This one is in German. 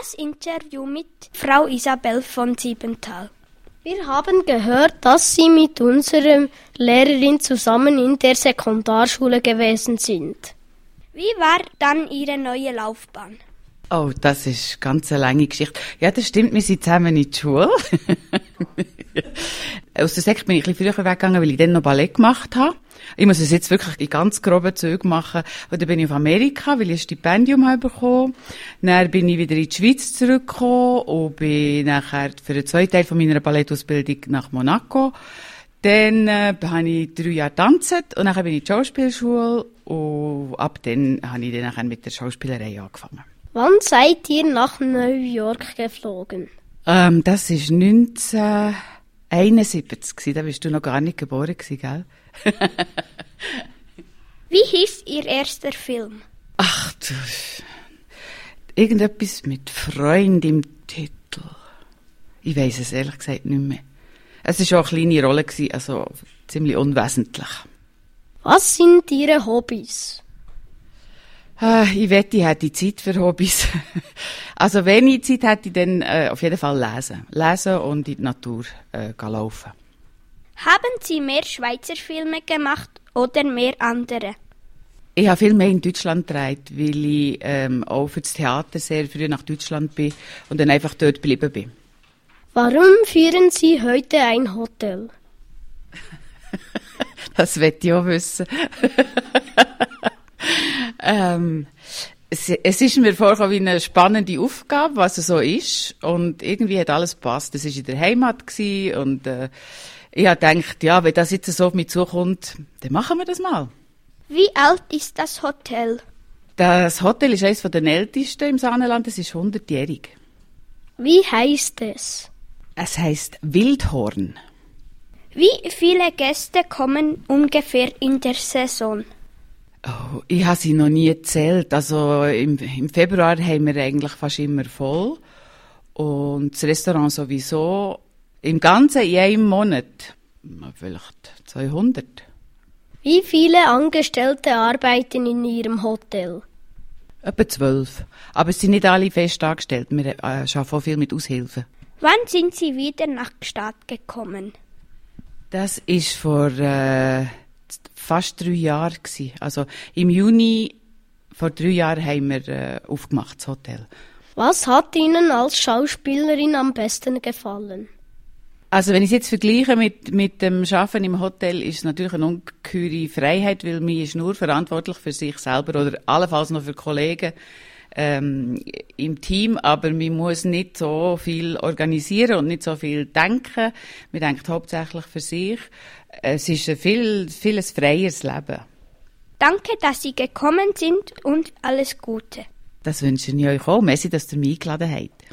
Das Interview mit Frau Isabel von Siebenthal. Wir haben gehört, dass Sie mit unserer Lehrerin zusammen in der Sekundarschule gewesen sind. Wie war dann Ihre neue Laufbahn? Oh, das ist ganz eine lange Geschichte. Ja, das stimmt, wir sind zusammen in die Schule. Aus der Sek bin ich ein bisschen früher weggegangen, weil ich dann noch Ballett gemacht habe. Ich muss es jetzt wirklich in ganz groben Zügen machen. Und dann bin ich auf Amerika, weil ich ein Stipendium habe bekommen. Dann bin ich wieder in die Schweiz zurückgekommen und bin nachher für den zweiten Teil von meiner Ballettausbildung nach Monaco. Dann habe ich 3 Jahre getanzt und dann bin ich in die Schauspielschule und ab dann habe ich dann nachher mit der Schauspielerei angefangen. Wann seid ihr nach New York geflogen? Das war 1971 gewesen. Da bist du noch gar nicht geboren gewesen, gell? Wie hieß Ihr erster Film? Ach du, irgendetwas mit Freund im Titel. Ich weiss es ehrlich gesagt nicht mehr. Es war auch eine kleine Rolle gewesen, also ziemlich unwesentlich. Was sind Ihre Hobbys? Ich wette, ich hätte Zeit für Hobbys. Also wenn ich Zeit hätte, dann auf jeden Fall lesen. Lesen und in die Natur laufen. Haben Sie mehr Schweizer Filme gemacht oder mehr andere? Ich habe viel mehr in Deutschland gedreht, weil ich auch für das Theater sehr früh nach Deutschland bin und dann einfach dort geblieben bin. Warum führen Sie heute ein Hotel? Das wette ich auch wissen. Es ist mir vorgekommen wie eine spannende Aufgabe, was es so ist. Und irgendwie hat alles gepasst. Es war in der Heimat gewesen und ich habe gedacht, ja, wenn das jetzt so auf mich zukommt, dann machen wir das mal. Wie alt ist das Hotel? Das Hotel ist eines der ältesten im Saanenland. Es ist 100-jährig. Wie heisst es? Es heisst Wildhorn. Wie viele Gäste kommen ungefähr in der Saison? Oh, ich habe sie noch nie gezählt. Also im Februar haben wir eigentlich fast immer voll. Und das Restaurant sowieso. Im Ganzen in einem Monat vielleicht 200. Wie viele Angestellte arbeiten in Ihrem Hotel? Etwa 12. Aber es sind nicht alle fest angestellt. Wir arbeiten auch viel mit Aushilfen. Wann sind Sie wieder nach Gstaad gekommen? Das ist vor fast 3 Jahren gewesen. Also im Juni vor 3 Jahren haben wir aufgemacht, das Hotel. Was hat Ihnen als Schauspielerin am besten gefallen? Also wenn ich es jetzt vergleiche mit dem Arbeiten im Hotel, ist es natürlich eine ungeheure Freiheit, weil man ist nur verantwortlich für sich selber oder allenfalls noch für Kollegen im Team, aber man muss nicht so viel organisieren und nicht so viel denken. Man denkt hauptsächlich für sich. Es ist ein vieles freieres Leben. Danke, dass Sie gekommen sind und alles Gute. Das wünsche ich euch auch. Merci, dass ihr mich eingeladen habt.